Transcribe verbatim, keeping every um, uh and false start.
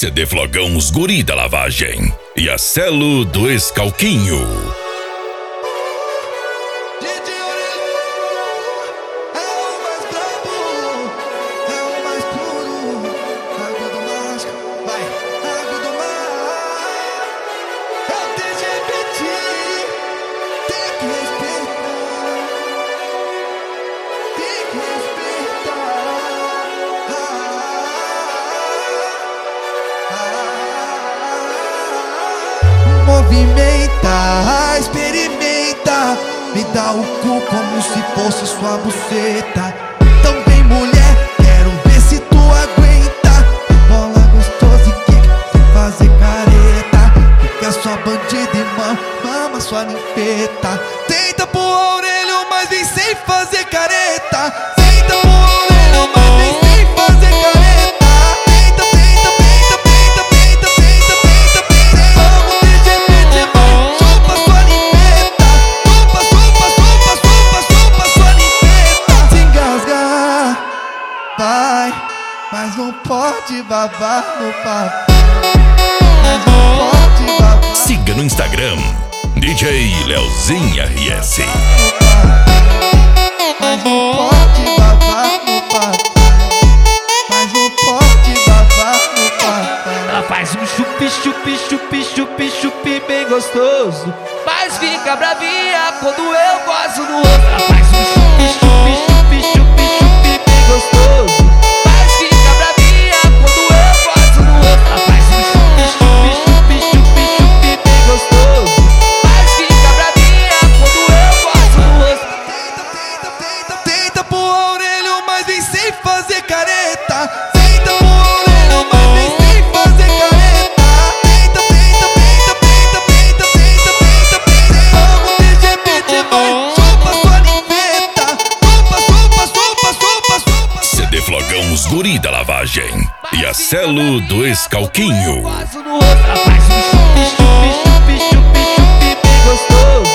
C D Flogão Os Guri da Lavagem e a Celo do Escalquinho. Movimenta, experimenta, me dá o cu como se fosse sua buceta. Então vem mulher, quero ver se tu aguenta. Bola gostosa e quica, sem fazer careta. Fica sua bandida e mama, mama sua ninfeta. Tenta pôr a orelha, mas vem sem fazer careta. Tenta pôr a orelha, mas vem sem fazer careta. Mas não pode babar no papo. Mas não pode babar. Siga no Instagram D J Leozinho R S. Mas não pode babar no papo. Mas não pode babar no papo. Ela faz um chupi, chupi, chupi, chupi, chupi bem gostoso, mas fica bravinha quando eu gosto no outro. Ela faz um chupi, chupi, chupi, chupi, chupi bem gostoso, fazer careta. Tenta pôr a orelha, mas vem sem fazer careta. Tenta, tenta, tenta, tenta, tenta, tenta, tenta, tenta. Vamos D G B T, vai, chupa sua ninfeta. Chupa, chupa, chupa, chupa, chupa. C D Flogão Os Guri da Lavagem e a Celo do Escalquinho. Ela faz um chupi, chupi, chupi, chupi, chupi bem gostoso,